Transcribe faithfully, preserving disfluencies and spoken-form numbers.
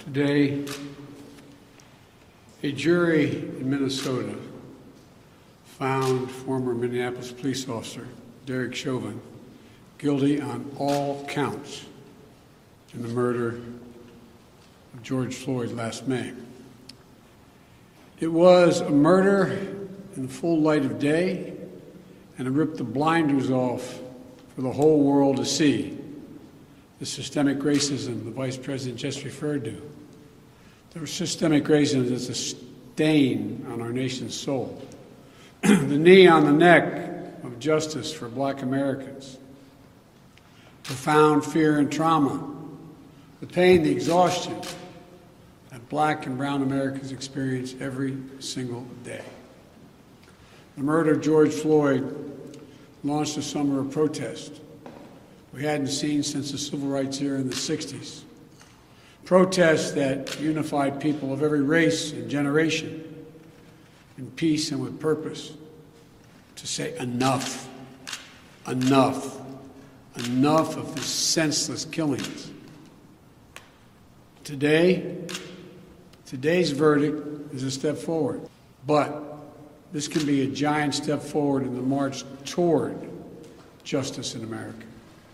Today, a jury in Minnesota found former Minneapolis police officer Derek Chauvin guilty on all counts in the murder of George Floyd last May. It was a murder in the full light of day, and it ripped the blinders off for the whole world to see the systemic racism the Vice President just referred to. The systemic racism is a stain on our nation's soul. The knee on the neck of justice for Black Americans. Profound fear and trauma. The pain, the exhaustion that Black and brown Americans experience every single day. The murder of George Floyd launched a summer of protest we hadn't seen since the civil rights era in the sixties. Protests that unified people of every race and generation in peace and with purpose to say enough, enough, enough of the senseless killings. Today, today's verdict is a step forward, but this can be a giant step forward in the march toward justice in America.